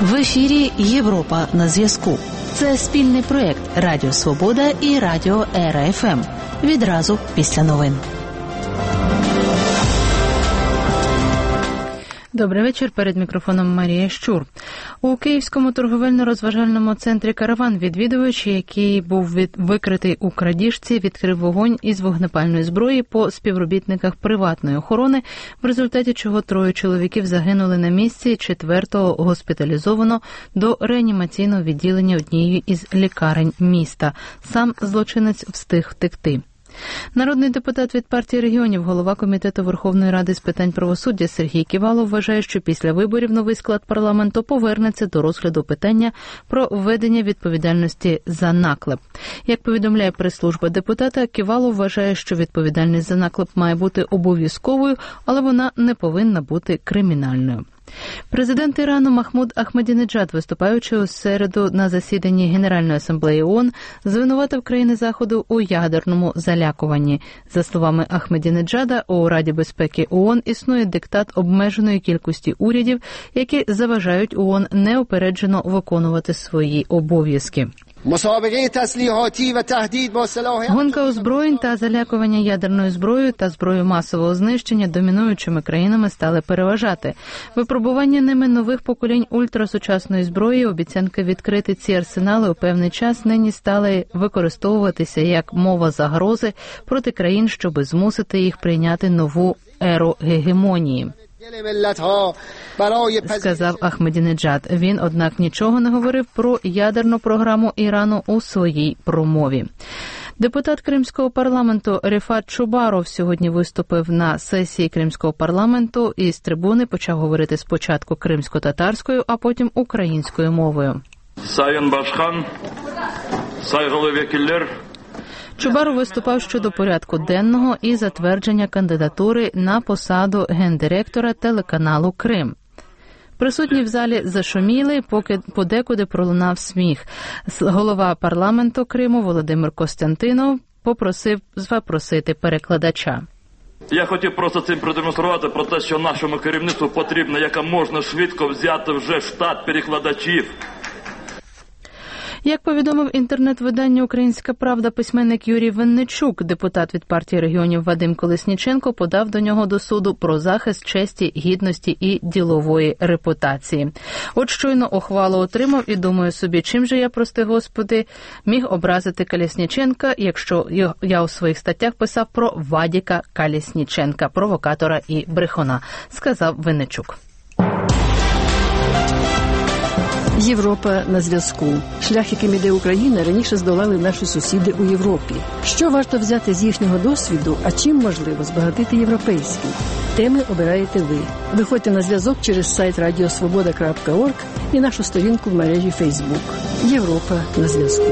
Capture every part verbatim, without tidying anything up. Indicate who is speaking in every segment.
Speaker 1: В ефірі «Європа на зв'язку». Це спільний проєкт Радіо Свобода і Радіо Ера Еф Ем. Відразу після новин.
Speaker 2: Добрий вечір. Перед мікрофоном Марія Щур. У Київському торговельно-розважальному центрі «Караван» відвідувач, який був від... викритий у крадіжці, відкрив вогонь із вогнепальної зброї по співробітниках приватної охорони, в результаті чого троє чоловіків загинули на місці, четвертого госпіталізовано до реанімаційного відділення однієї із лікарень міста. Сам злочинець встиг втекти. Народний депутат від партії регіонів, голова Комітету Верховної Ради з питань правосуддя Сергій Ківалов вважає, що після виборів новий склад парламенту повернеться до розгляду питання про введення відповідальності за наклеп. Як повідомляє прес-служба депутата, Ківалов вважає, що відповідальність за наклеп має бути обов'язковою, але вона не повинна бути кримінальною. Президент Ірану Махмуд Ахмадінеджад, виступаючи у середу на засіданні Генеральної асамблеї ООН, звинуватив країни Заходу у ядерному залякуванні. За словами Ахмадінеджада, у Раді безпеки ООН існує диктат обмеженої кількості урядів, які заважають ООН неупереджено виконувати свої обов'язки. Гонка озброєнь та залякування ядерною зброєю та зброєю масового знищення домінуючими країнами стали переважати. Випробування ними нових поколінь ультрасучасної зброї, обіцянки відкрити ці арсенали у певний час нині стали використовуватися як мова загрози проти країн, щоби змусити їх прийняти нову еру гегемонії, сказав Ахмадінеджад. Він, однак, нічого не говорив про ядерну програму Ірану у своїй промові. Депутат Кримського парламенту Рефат Чубаров сьогодні виступив на сесії Кримського парламенту і з трибуни почав говорити спочатку кримсько-татарською, а потім українською мовою.
Speaker 3: Сайын Башхан, сайгылы векиллер.
Speaker 2: Чубаров виступав щодо порядку денного і затвердження кандидатури на посаду гендиректора телеканалу «Крим». Присутні в залі зашуміли, поки подекуди пролунав сміх. Голова парламенту Криму Володимир Костянтинов попросив запросити перекладача.
Speaker 3: Я хотів просто цим продемонструвати про те, що нашому керівництву потрібно яка можна швидко взяти вже штат перекладачів.
Speaker 2: Як повідомив інтернет-видання «Українська правда» письменник Юрій Винничук, депутат від партії регіонів Вадим Колесніченко подав до нього до суду про захист честі, гідності і ділової репутації. От щойно ухвалу отримав і думаю собі, чим же я, прости Господи, міг образити Колесніченка, якщо я у своїх статтях писав про Вадіка Колесніченка, провокатора і брехуна, сказав Винничук.
Speaker 4: Європа на зв'язку. Шлях, яким іде Україна, раніше здолали наші сусіди у Європі. Що варто взяти з їхнього досвіду, а чим можливо збагатити європейський? Теми обираєте ви. Виходьте на зв'язок через сайт радіо свобода крапка орг і нашу сторінку в мережі Фейсбук. Європа на зв'язку.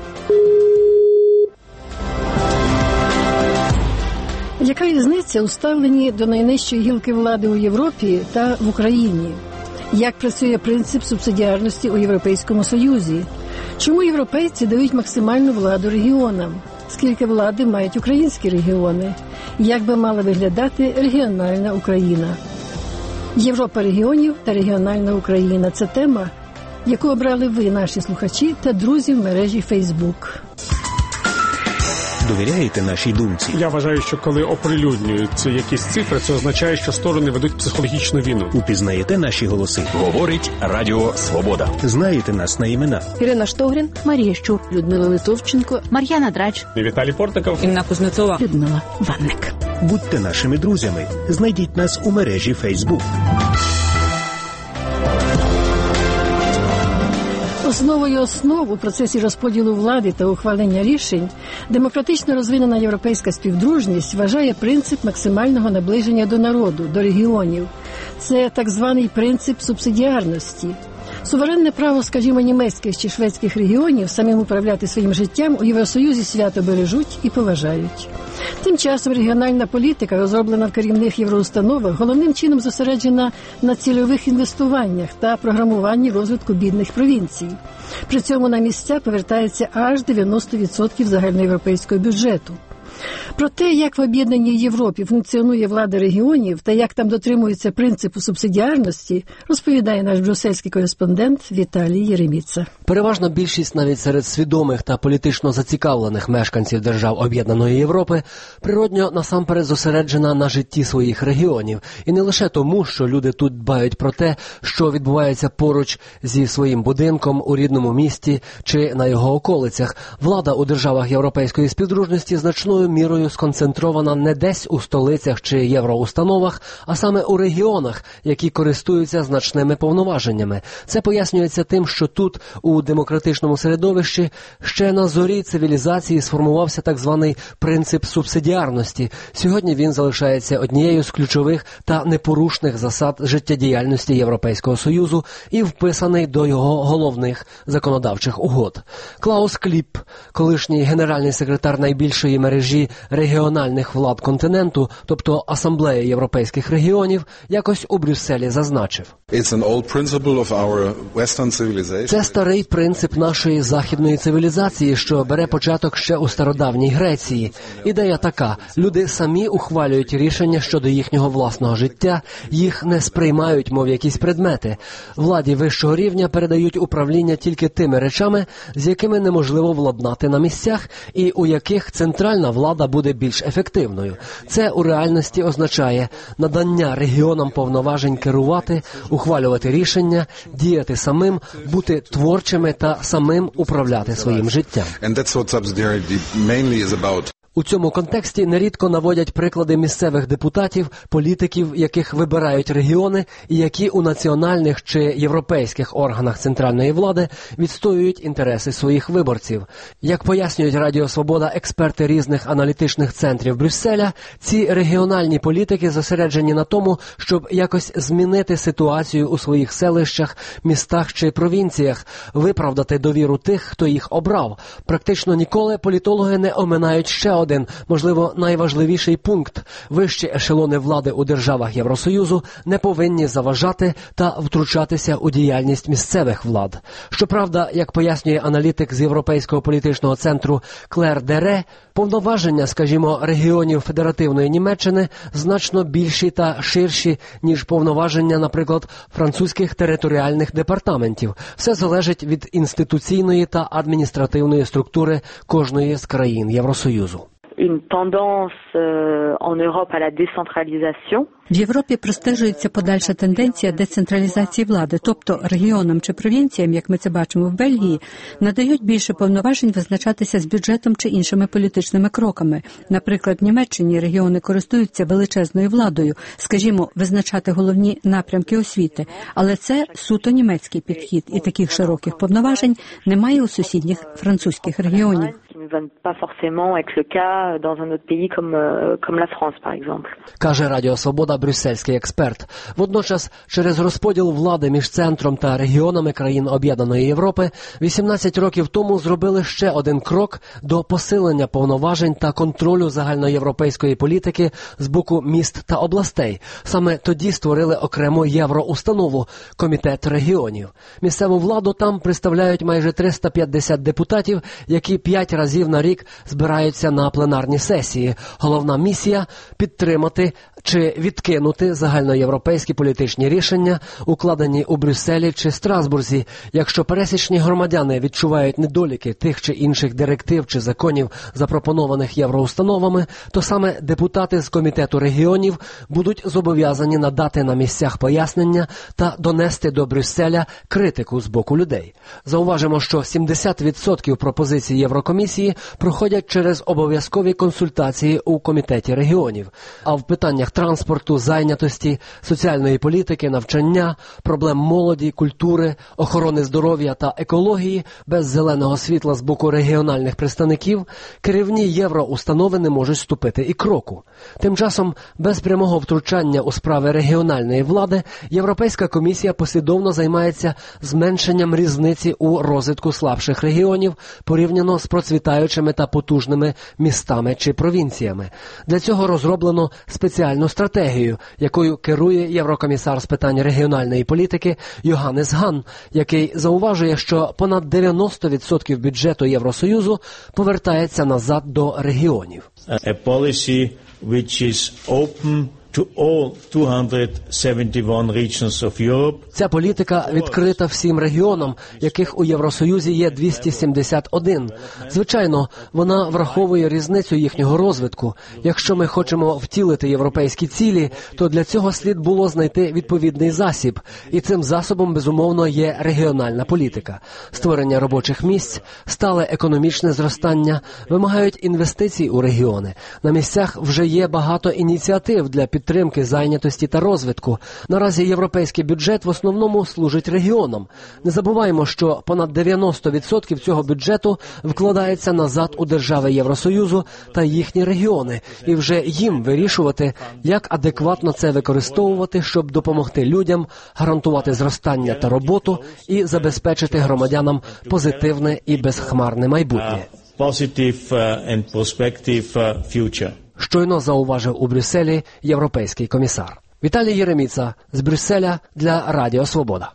Speaker 4: Яка різниця у ставленні до найнижчої гілки влади у Європі та в Україні? Як працює принцип субсидіарності у Європейському Союзі? Чому європейці дають максимальну владу регіонам? Скільки влади мають українські регіони? Як би мала виглядати регіональна Україна? Європа регіонів та регіональна Україна – це тема, яку обрали ви, наші слухачі та друзі в мережі Фейсбук.
Speaker 5: Довіряєте нашій думці?
Speaker 6: Я вважаю, що коли оприлюднюються якісь цифри, це означає, що сторони ведуть психологічну війну.
Speaker 5: Упізнаєте наші голоси? Говорить Радіо Свобода. Знаєте нас на імена?
Speaker 7: Ірина Штогрін, Марія Щур,
Speaker 4: Людмила Литовченко,
Speaker 7: Мар'яна Драч,
Speaker 6: Віталій Портников,
Speaker 7: Інна Кузнецова,
Speaker 4: Людмила Ванник.
Speaker 5: Будьте нашими друзями. Знайдіть нас у мережі Фейсбук.
Speaker 4: Основою основ у процесі розподілу влади та ухвалення рішень демократично розвинена європейська співдружність вважає принцип максимального наближення до народу, до регіонів. Це так званий принцип субсидіарності. Суверенне право, скажімо, німецьких чи шведських регіонів самим управляти своїм життям у Євросоюзі свято бережуть і поважають. Тим часом регіональна політика, розроблена в керівних євроустановах, головним чином зосереджена на цільових інвестуваннях та програмуванні розвитку бідних провінцій. При цьому на місця повертається аж дев'яносто відсотків загальноєвропейського бюджету. Про те, як в об'єднаній Європі функціонує влада регіонів та як там дотримується принципу субсидіарності, розповідає наш брюссельський кореспондент Віталій Єреміца.
Speaker 8: Переважна більшість навіть серед свідомих та політично зацікавлених мешканців держав об'єднаної Європи природньо насамперед зосереджена на житті своїх регіонів. І не лише тому, що люди тут дбають про те, що відбувається поруч зі своїм будинком у рідному місті чи на його околицях. Влада у державах європейської співдружності значною мірою сконцентрована не десь у столицях чи євроустановах, а саме у регіонах, які користуються значними повноваженнями. Це пояснюється тим, що тут, у демократичному середовищі, ще на зорі цивілізації сформувався так званий принцип субсидіарності. Сьогодні він залишається однією з ключових та непорушних засад життєдіяльності Європейського Союзу і вписаний до його головних законодавчих угод. Клаус Кліп, колишній генеральний секретар найбільшої мережі регіональних влад континенту, тобто Асамблеї європейських регіонів, якось у Брюсселі зазначив. Це старий принцип нашої західної цивілізації, що бере початок ще у стародавній Греції. Ідея така – люди самі ухвалюють рішення щодо їхнього власного життя, їх не сприймають, мов якісь предмети. Владі вищого рівня передають управління тільки тими речами, з якими неможливо владнати на місцях і у яких центральна влада буде більш ефективною. Це у реальності означає надання регіонам повноважень керувати, ухвалювати рішення, діяти самим, бути творчими та самим управляти своїм життям. У цьому контексті нерідко наводять приклади місцевих депутатів, політиків, яких вибирають регіони і які у національних чи європейських органах центральної влади відстоюють інтереси своїх виборців. Як пояснюють Радіо Свобода експерти різних аналітичних центрів Брюсселя, ці регіональні політики зосереджені на тому, щоб якось змінити ситуацію у своїх селищах, містах чи провінціях, виправдати довіру тих, хто їх обрав. Практично ніколи політологи не оминають ще один Один, можливо, найважливіший пункт. Вищі ешелони влади у державах Євросоюзу не повинні заважати та втручатися у діяльність місцевих влад. Щоправда, як пояснює аналітик з Європейського політичного центру Клер Дере, повноваження, скажімо, регіонів федеративної Німеччини значно більші та ширші, ніж повноваження, наприклад, французьких територіальних департаментів. Все залежить від інституційної та адміністративної структури кожної з країн Євросоюзу.
Speaker 9: Une tendance en Europe à la décentralisation.
Speaker 10: В Європі простежується подальша тенденція децентралізації влади, тобто регіонам чи провінціям, як ми це бачимо в Бельгії, надають більше повноважень визначатися з бюджетом чи іншими політичними кроками. Наприклад, в Німеччині регіони користуються величезною владою, скажімо, визначати головні напрямки освіти, але це суто німецький підхід, і таких широких повноважень немає у сусідніх французьких регіонів.
Speaker 8: Каже Радіо Свобода брюссельський експерт. Водночас, через розподіл влади між центром та регіонами країн Об'єднаної Європи, вісімнадцять років тому зробили ще один крок до посилення повноважень та контролю загальноєвропейської політики з боку міст та областей. Саме тоді створили окрему євроустанову – Комітет регіонів. Місцеву владу там представляють майже триста п'ятдесят депутатів, які п'ять разів на рік збираються на пленарні сесії. Головна місія – підтримати чи відкинути загальноєвропейські політичні рішення, укладені у Брюсселі чи Страсбурзі. Якщо пересічні громадяни відчувають недоліки тих чи інших директив чи законів, запропонованих євроустановами, то саме депутати з Комітету регіонів будуть зобов'язані надати на місцях пояснення та донести до Брюсселя критику з боку людей. Зауважимо, що сімдесят відсотків пропозицій Єврокомісії проходять через обов'язкові консультації у Комітеті регіонів, а в питаннях транспорту, зайнятості, соціальної політики, навчання, проблем молоді, культури, охорони здоров'я та екології без зеленого світла з боку регіональних представників керівні євроустанови не можуть ступити і кроку. Тим часом, без прямого втручання у справи регіональної влади, Європейська комісія послідовно займається зменшенням різниці у розвитку слабших регіонів порівняно з процвітаючими та потужними містами чи провінціями. Для цього розроблено спеціальну стратегію, стратегією, якою керує єврокомісар з питань регіональної політики Йоханнес Ган, який зауважує, що понад дев'яносто відсотків бюджету Євросоюзу повертається назад до регіонів.
Speaker 11: A policy which is open to all two hundred seventy-one regions of Europe.
Speaker 8: Ця політика відкрита всім регіонам, яких у Євросоюзі є двісті сімдесят один. Звичайно, вона враховує різницю їхнього розвитку. Якщо ми хочемо втілити європейські цілі, то для цього слід було знайти відповідний засіб. І цим засобом, безумовно, є регіональна політика. Створення робочих місць, стале економічне зростання вимагають інвестицій у регіони. На місцях вже є багато ініціатив для підтримки зайнятості та розвитку. Наразі європейський бюджет в основному служить регіонам. Не забуваємо, що понад дев'яносто відсотків цього бюджету вкладається назад у держави Євросоюзу та їхні регіони, і вже їм вирішувати, як адекватно це використовувати, щоб допомогти людям, гарантувати зростання та роботу і забезпечити громадянам позитивне і безхмарне майбутнє.
Speaker 11: Positive and prospective future.
Speaker 8: Щойно зауважив у Брюсселі європейський комісар. Віталій Єреміца з Брюсселя для Радіо Свобода.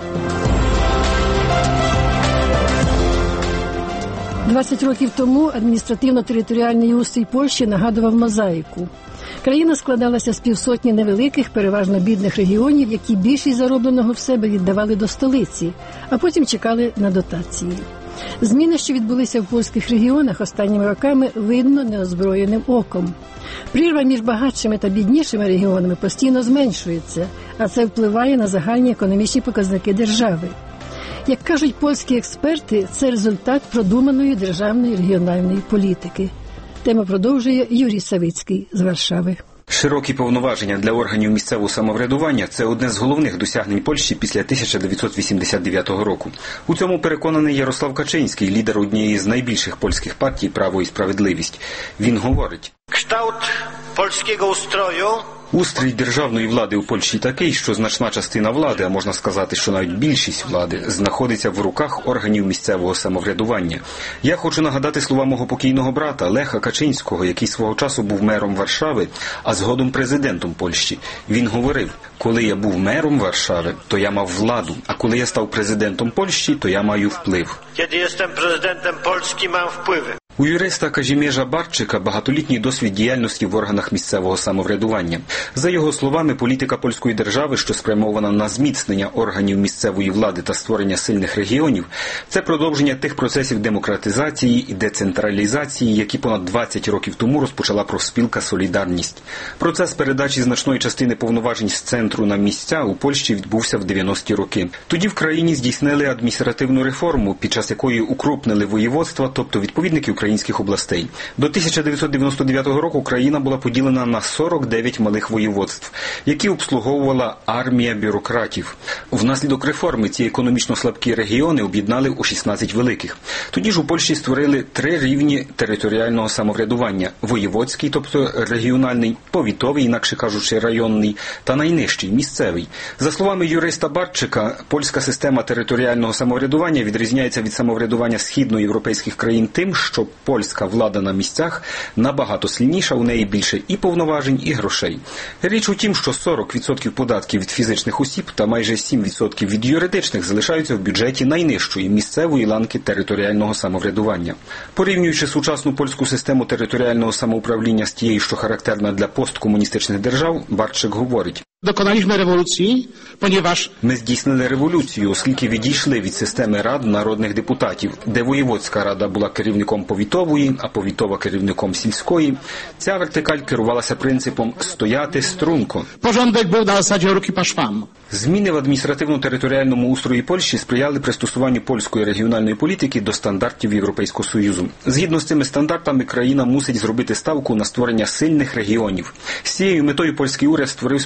Speaker 4: двадцять років тому адміністративно-територіальний устрій Польщі нагадував мозаїку. Країна складалася з півсотні невеликих, переважно бідних регіонів, які більшість заробленого в себе віддавали до столиці, а потім чекали на дотації. Зміни, що відбулися в польських регіонах останніми роками, видно неозброєним оком. Прірва між багатшими та біднішими регіонами постійно зменшується, а це впливає на загальні економічні показники держави. Як кажуть польські експерти, це результат продуманої державної регіональної політики. Тему продовжує Юрій Савицький з Варшави.
Speaker 12: Широкі повноваження для органів місцевого самоврядування – це одне з головних досягнень Польщі після тисяча дев'ятсот вісімдесят дев'ятого року. У цьому переконаний Ярослав Качинський, лідер однієї з найбільших польських партій «Право і справедливість». Він говорить:
Speaker 13: «Kształt polskiego ustroju
Speaker 12: Устрій державної влади у Польщі такий, що значна частина влади, а можна сказати, що навіть більшість влади, знаходиться в руках органів місцевого самоврядування. Я хочу нагадати слова мого покійного брата Леха Качинського, який свого часу був мером Варшави, а згодом президентом Польщі. Він говорив: коли я був мером Варшави, то я мав владу, а коли я став президентом Польщі, то я маю вплив.
Speaker 13: Kiedy jestem prezydentem Polski, mam wpływy».
Speaker 12: У юриста Казімєжа Барчика багатолітній досвід діяльності в органах місцевого самоврядування. За його словами, політика польської держави, що спрямована на зміцнення органів місцевої влади та створення сильних регіонів, це продовження тих процесів демократизації і децентралізації, які понад двадцять років тому розпочала профспілка «Солідарність». Процес передачі значної частини повноважень з центру на місця у Польщі відбувся в дев'яності роки. Тоді в країні здійснили адміністративну реформу, під час якої укрупнили воєводства, тобто відповідники українських областей. До тисяча дев'ятсот дев'яносто дев'ятого року країна була поділена на сорок дев'ять малих воєводств, які обслуговувала армія бюрократів. Внаслідок реформи ці економічно слабкі регіони об'єднали у шістнадцять великих. Тоді ж у Польщі створили три рівні територіального самоврядування – воєводський, тобто регіональний, повітовий, інакше кажучи, районний, та найнижчий – місцевий. За словами юриста Барчика, польська система територіального самоврядування відрізняється від самоврядування східноєвропейських країн тим, що польська влада на місцях набагато сильніша, у неї більше і повноважень, і грошей. Річ у тім, що сорок відсотків податків від фізичних осіб та майже сім відсотків від юридичних залишаються в бюджеті найнижчої місцевої ланки територіального самоврядування. Порівнюючи сучасну польську систему територіального самоуправління з тією, що характерна для посткомуністичних держав, Барчик говорить:
Speaker 14: Dokonaliśmy rewolucji, ponieważ
Speaker 12: ми здійснили революцію, оскільки відійшли від системи рад народних депутатів, де воєводська рада була керівником повітової, а повітова керівником сільської. Ця вертикаль керувалася принципом «стояти струнко».
Speaker 14: Porządek był na zasadzie ruki po szwam.
Speaker 12: Зміни в адміністративно-територіальному устрої Польщі сприяли пристосуванню польської регіональної політики до стандартів Європейського Союзу. Згідно з цими стандартами, країна мусить зробити ставку на створення сильних регіонів. З цією метою польський уряд створив спеціальне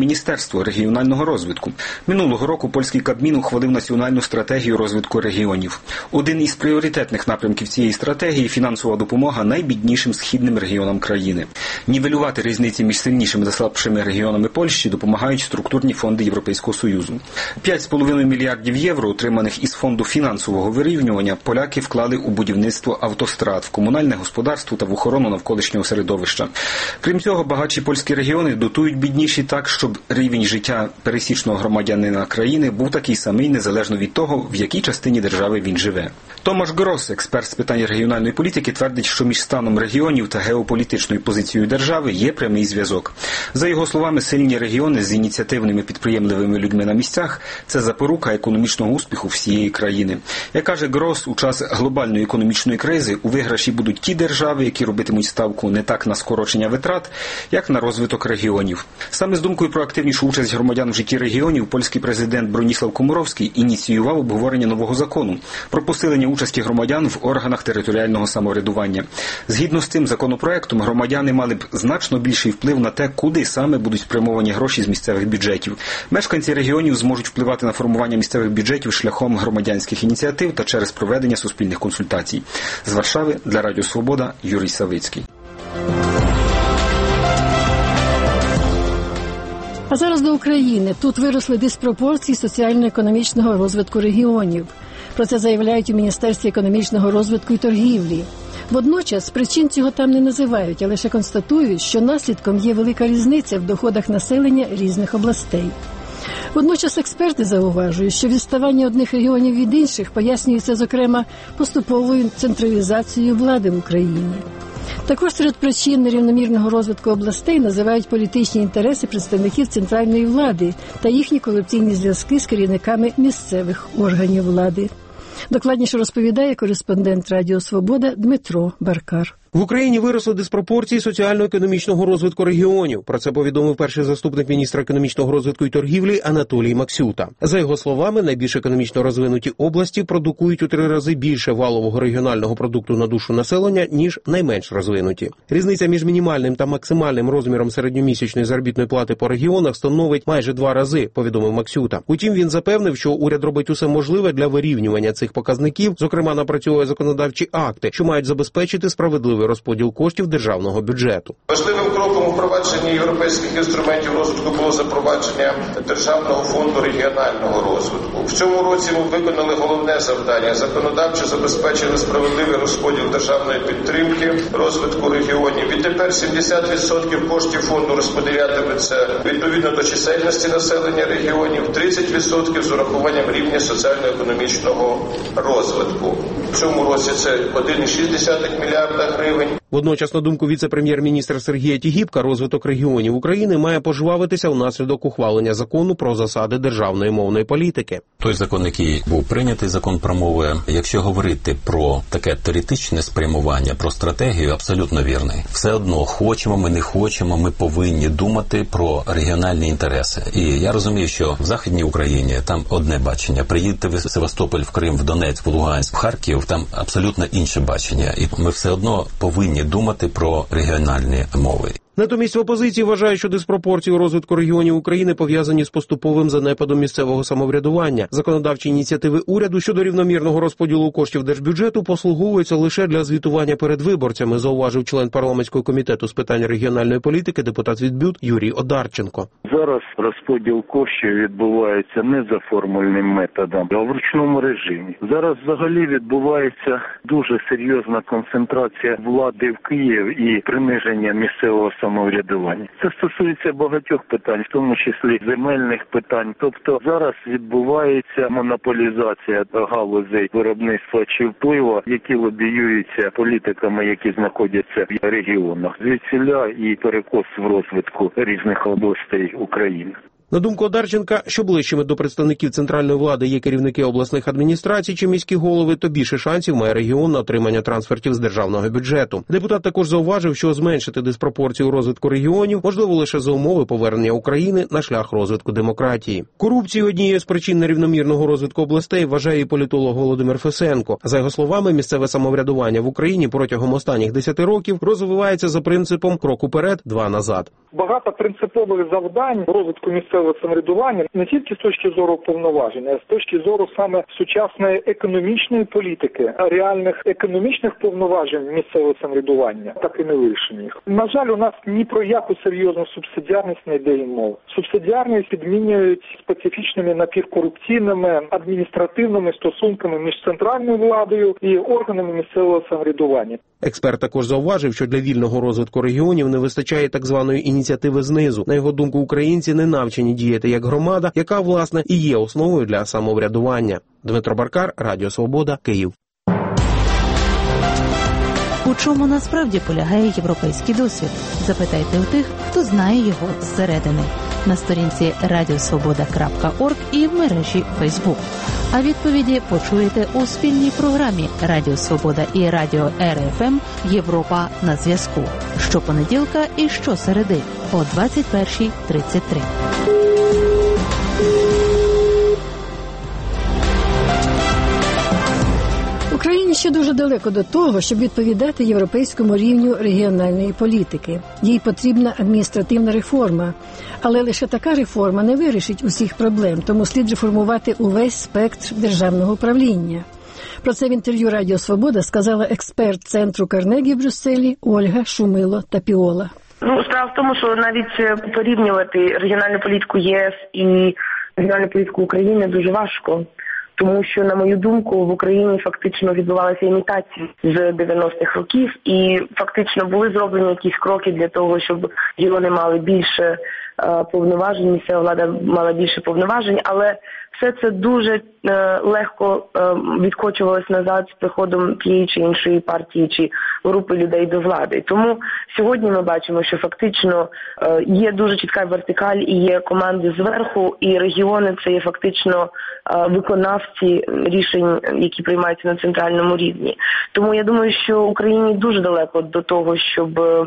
Speaker 12: Міністерство регіонального розвитку. Минулого року польський Кабмін ухвалив національну стратегію розвитку регіонів. Один із пріоритетних напрямків цієї стратегії – фінансова допомога найбіднішим східним регіонам країни. Нівелювати різниці між сильнішими та слабшими регіонами Польщі допомагають структурні фонди Європейського Союзу. п'ять з половиною мільярдів євро, отриманих із фонду фінансового вирівнювання, поляки вклали у будівництво автострад, в комунальне господарство та в охорону навколишнього середовища. Крім цього, багатші польські регіони дотують бідніші так, щоб рівень життя пересічного громадянина країни був такий самий, незалежно від того, в якій частині держави він живе. Томаш Грос, експерт з питань регіональної політики, твердить, що між станом регіонів та геополітичною позицією держави є прямий зв'язок. За його словами, сильні регіони з ініціативними підприємливими людьми на місцях – це запорука економічного успіху всієї країни. Як каже Грос, у час глобальної економічної кризи у виграші будуть ті держави, які робитимуть ставку не так на скорочення витрат, як на розвиток регіонів. Саме з думкою про активнішу участь громадян в житті регіонів польський президент Броніслав Комаровський ініціював обговорення нового закону про посилення участі громадян в органах територіального самоврядування. Згідно з цим законопроектом, громадяни мали б значно більший вплив на те, куди саме будуть спрямовані гроші з місцевих бюджетів. Мешканці регіонів зможуть впливати на формування місцевих бюджетів шляхом громадянських ініціатив та через проведення суспільних консультацій. З Варшави для Радіо Свобода Юрій Савицький.
Speaker 4: А зараз до України. Тут виросли диспропорції соціально-економічного розвитку регіонів. Про це заявляють у Міністерстві економічного розвитку і торгівлі. Водночас причин цього там не називають, а лише констатують, що наслідком є велика різниця в доходах населення різних областей. Водночас експерти зауважують, що відставання одних регіонів від інших пояснюється, зокрема, поступовою централізацією влади в Україні. Також серед причин нерівномірного розвитку областей називають політичні інтереси представників центральної влади та їхні корупційні зв'язки з керівниками місцевих органів влади. Докладніше розповідає кореспондент Радіо Свобода Дмитро Баркар.
Speaker 15: В Україні виросли диспропорції соціально-економічного розвитку регіонів. Про це повідомив перший заступник міністра економічного розвитку і торгівлі Анатолій Максюта. За його словами, найбільш економічно розвинуті області продукують у три рази більше валового регіонального продукту на душу населення, ніж найменш розвинуті. Різниця між мінімальним та максимальним розміром середньомісячної заробітної плати по регіонах становить майже два рази, повідомив Максюта. Утім, він запевнив, що уряд робить усе можливе для вирівнювання цих показників, зокрема напрацьовує законодавчі акти, що мають забезпечити справедливий розподіл коштів державного бюджету.
Speaker 16: Важливим кроком у впровадженні європейських інструментів розвитку було запровадження Державного фонду регіонального розвитку. В цьому році ми виконали головне завдання – законодавчо забезпечили справедливий розподіл державної підтримки розвитку регіонів. Відтепер сімдесят відсотків коштів фонду розподілятиметься відповідно до чисельності населення регіонів, тридцять відсотків з урахуванням рівня соціально-економічного розвитку. В цьому році це один цілих шість десятих мільярда гривень.
Speaker 15: Водночас, на думку віце-прем'єр-міністра Сергія Тігіпка, розвиток регіонів України має пожвавитися внаслідок ухвалення закону про засади державної мовної політики.
Speaker 17: Той закон, який був прийнятий, закон про мови, якщо говорити про таке теоретичне спрямування, про стратегію, абсолютно вірний. Все одно, хочемо ми, не хочемо, ми повинні думати про регіональні інтереси. І я розумію, що в Західній Україні там одне бачення. Приїдьте в Севастополь, в Крим, в Донецьк, в Луганськ, в Харків, там абсолютно інше бачення. І ми все одно повинні думати про регіональні мови.
Speaker 15: Натомість в опозиції вважають, що диспропорції у розвитку регіонів України пов'язані з поступовим занепадом місцевого самоврядування. Законодавчі ініціативи уряду щодо рівномірного розподілу коштів держбюджету послуговуються лише для звітування перед виборцями, зауважив член парламентського комітету з питань регіональної політики, депутат від БЮТ Юрій Одарченко.
Speaker 18: Зараз розподіл коштів відбувається не за формульним методом, а в ручному режимі. Зараз взагалі відбувається дуже серйозна концентрація влади в Києві і приниження місцевого самоврядування. самоврядування. Це стосується багатьох питань, в тому числі земельних питань. Тобто зараз відбувається монополізація галузей виробництва чи впливу, які лобіюються політиками, які знаходяться в регіонах. Звідсіля і перекос в розвитку різних областей України.
Speaker 15: На думку Одарченка, що ближчими до представників центральної влади є керівники обласних адміністрацій чи міські голови, то більше шансів має регіон на отримання трансфертів з державного бюджету. Депутат також зауважив, що зменшити диспропорцію у розвитку регіонів можливо лише за умови повернення України на шлях розвитку демократії. Корупцію однією з причин нерівномірного розвитку областей вважає і політолог Володимир Фесенко. За його словами, місцеве самоврядування в Україні протягом останніх десяти років розвивається за принципом «крок уперед, два назад».
Speaker 19: Багато принципових завдань розвитку місцевого самоврядування не тільки з точки зору повноважень, а з точки зору саме сучасної економічної політики, реальних економічних повноважень місцевого самоврядування, так і не вирішені. На жаль, у нас ні про яку серйозну субсидіарність не йде і мова. Субсидіарність підмінюють специфічними напівкорупційними адміністративними стосунками між центральною владою і органами місцевого самоврядування.
Speaker 15: Експерт також зауважив, що для вільного розвитку регіонів не вистачає так званої ініціативи знизу. На його думку, українці не навчені діяти як громада, яка, власне, і є основою для самоврядування. Дмитро Баркар, Радіо Свобода, Київ.
Speaker 1: У чому насправді полягає європейський досвід? Запитайте у тих, хто знає його зсередини. На сторінці радіосвобода крапка орг і в мережі Фейсбук. А відповіді почуєте у спільній програмі Радіо Свобода і Радіо РФМ «Європа на зв'язку» щопонеділка і щосереди о двадцять перша тридцять три.
Speaker 4: Україні ще дуже далеко до того, щоб відповідати європейському рівню регіональної політики. Їй потрібна адміністративна реформа. Але лише така реформа не вирішить усіх проблем, тому слід реформувати увесь спектр державного управління. Про це в інтерв'ю Радіо Свобода сказала експерт Центру Карнегі в Брюсселі Ольга Шумило-Тапіола.
Speaker 20: Ну, справа в тому, що навіть порівнювати регіональну політику ЄС і регіональну політику України дуже важко. Тому що, на мою думку, в Україні фактично відбувалися імітації з дев'яностих років і фактично були зроблені якісь кроки для того, щоб регіони мали більше е, повноважень, місцева влада мала більше повноважень, але все це дуже е, легко е, відкочувалось назад з приходом тієї чи іншої партії чи групи людей до влади. Тому сьогодні ми бачимо, що фактично е, є дуже чітка вертикаль і є команди зверху, і регіони це є фактично е, виконавці рішень, які приймаються на центральному рівні. Тому я думаю, що Україні дуже далеко до того, щоб е,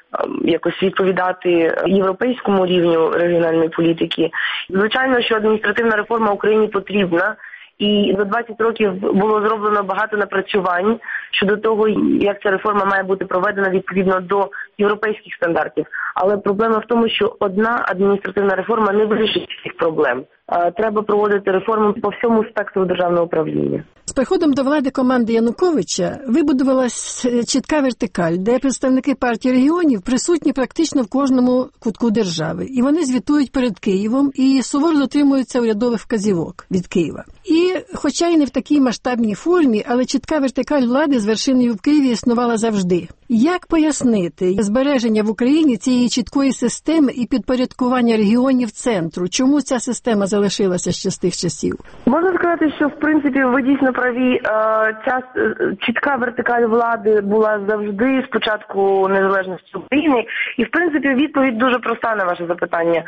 Speaker 20: якось відповідати європейському рівню регіональної політики. Звичайно, що адміністративна реформа Україні потрібна, і за двадцять років було зроблено багато напрацювань щодо того, як ця реформа має бути проведена відповідно до європейських стандартів. Але проблема в тому, що одна адміністративна реформа не вирішить всіх проблем. Треба проводити реформи по всьому спектру державного управління.
Speaker 4: З приходом до влади команди Януковича вибудувалась чітка вертикаль, де представники партії регіонів присутні практично в кожному кутку держави. І вони звітують перед Києвом і суворо дотримуються урядових вказівок від Києва. І, хоча і не в такій масштабній формі, але чітка вертикаль влади з вершиною в Києві існувала завжди. Як пояснити збереження в Україні цієї чіткої системи і підпорядкування регіонів центру? Чому ця система залишилася ще з тих часів?
Speaker 20: Можна сказати, що в принципі ви дійсно праві. Ця чітка вертикаль влади була завжди з початку незалежності України. І в принципі відповідь дуже проста на ваше запитання.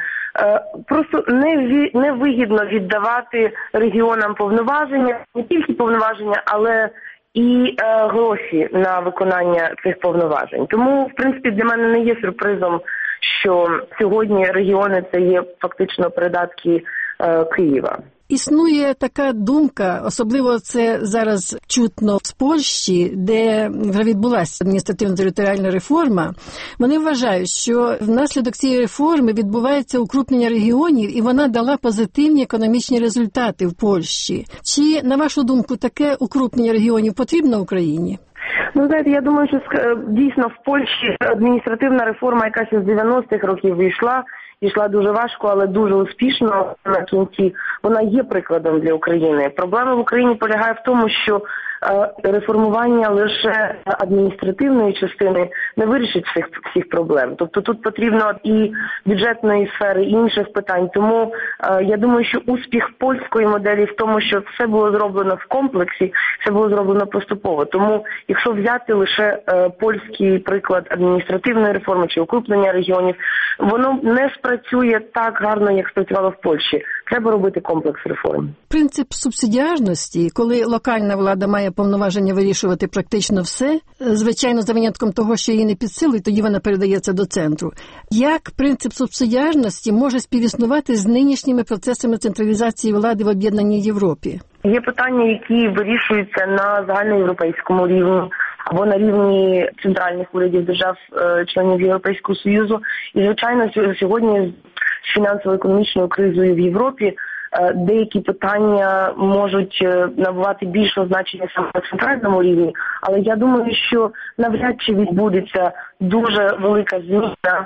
Speaker 20: Просто невигідно віддавати регіонам повноваження, не тільки повноваження, але і е, гроші на виконання цих повноважень. Тому, в принципі, для мене не є сюрпризом, що сьогодні регіони – це є фактично передатки е, Києва.
Speaker 4: Існує така думка, особливо це зараз чутно з Польщі, де вже відбулася адміністративно-територіальна реформа. Вони вважають, що внаслідок цієї реформи відбувається укрупнення регіонів, і вона дала позитивні економічні результати в Польщі. Чи, на вашу думку, таке укрупнення регіонів потрібно Україні?
Speaker 20: Ну, знаєте, я думаю, що дійсно в Польщі адміністративна реформа, яка ще з дев'яностих років вийшла, йшла дуже важко, але дуже успішно на кінці. Вона є прикладом для України. Проблема в Україні полягає в тому, що реформування лише адміністративної частини не вирішить всіх, всіх проблем. Тобто тут потрібно і бюджетної сфери, і інших питань. Тому я думаю, що успіх польської моделі в тому, що все було зроблено в комплексі, все було зроблено поступово. Тому якщо взяти лише польський приклад адміністративної реформи чи укрупнення регіонів, воно не спрацює так гарно, як спрацювало в Польщі. Треба робити комплекс реформ.
Speaker 4: Принцип субсидіарності, коли локальна влада має повноваження вирішувати практично все, звичайно, за винятком того, що її не під силу, і тоді вона передається до центру. Як принцип субсидіарності може співіснувати з нинішніми процесами централізації влади в об'єднаній Європі?
Speaker 20: Є питання, які вирішуються на загальноєвропейському рівні або на рівні центральних урядів держав-членів Європейського Союзу. І, звичайно, сьогодні з фінансово-економічною кризою в Європі деякі питання можуть набувати більшого значення саме на центральному рівні, але я думаю, що навряд чи відбудеться дуже велика зміна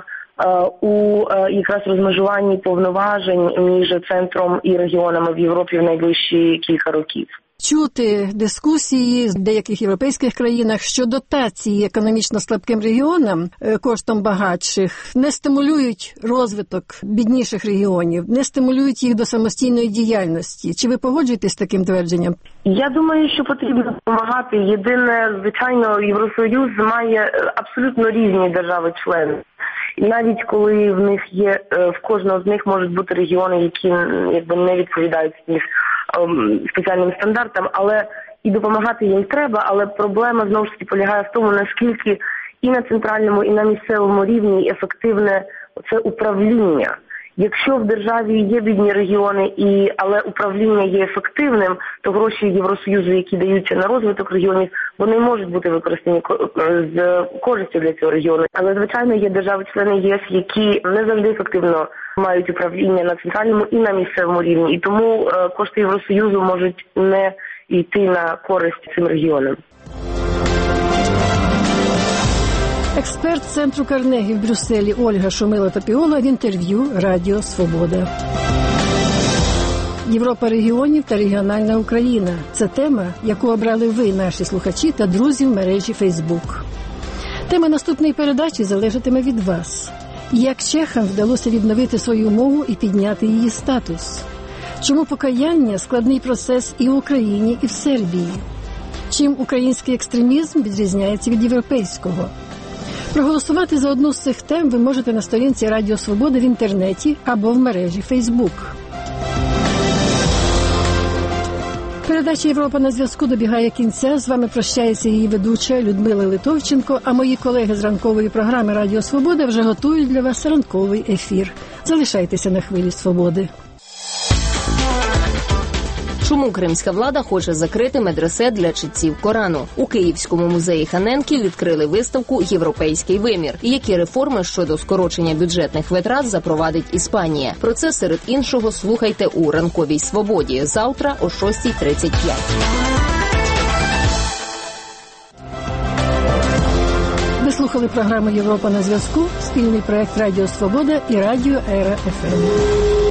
Speaker 20: у якраз розмежуванні повноважень між центром і регіонами в Європі в найближчі кілька років.
Speaker 4: Чути дискусії в деяких європейських країнах, що дотації економічно слабким регіонам коштом багатших не стимулюють розвиток бідніших регіонів, не стимулюють їх до самостійної діяльності. Чи ви погоджуєтесь з таким твердженням?
Speaker 20: Я думаю, що потрібно допомагати. Єдине, звичайно, Євросоюз має абсолютно різні держави-члени. І навіть коли в них є, в кожного з них можуть бути регіони, які якби не відповідають їх спеціальним стандартам, але і допомагати їм треба, але проблема знову ж таки полягає в тому, наскільки і на центральному, і на місцевому рівні ефективне це управління. Якщо в державі є бідні регіони, і, але управління є ефективним, то гроші Євросоюзу, які даються на розвиток регіонів, вони можуть бути використані з користю для цього регіону. Але, звичайно, є держави-члени ЄС, які не завжди ефективно мають управління на центральному і на місцевому рівні. І тому кошти Євросоюзу можуть не йти на користь цим регіонам.
Speaker 4: Експерт Центру Карнегі в Брюсселі Ольга Шумило-Топіола в інтерв'ю Радіо Свобода. Європа регіонів та регіональна Україна – це тема, яку обрали ви, наші слухачі та друзі в мережі Фейсбук. Тема наступної передачі залежатиме від вас. Як чехам вдалося відновити свою мову і підняти її статус? Чому покаяння – складний процес і в Україні, і в Сербії? Чим український екстремізм відрізняється від європейського? Проголосувати за одну з цих тем ви можете на сторінці Радіо Свобода в інтернеті або в мережі Фейсбук. Передача «Європа на зв'язку» добігає кінця. З вами прощається її ведуча Людмила Литовченко, а мої колеги з ранкової програми «Радіо Свобода» вже готують для вас ранковий ефір. Залишайтеся на хвилі свободи.
Speaker 21: Чому кримська влада хоче закрити медресе для читців Корану? У Київському музеї Ханенків відкрили виставку «Європейський вимір». І які реформи щодо скорочення бюджетних витрат запровадить Іспанія? Про це, серед іншого, слухайте у «Ранковій свободі» завтра о шостій тридцять п'ять.
Speaker 4: Ви слухали програму «Європа на зв'язку», спільний проект Радіо Свобода і Радіо Ера еф ем.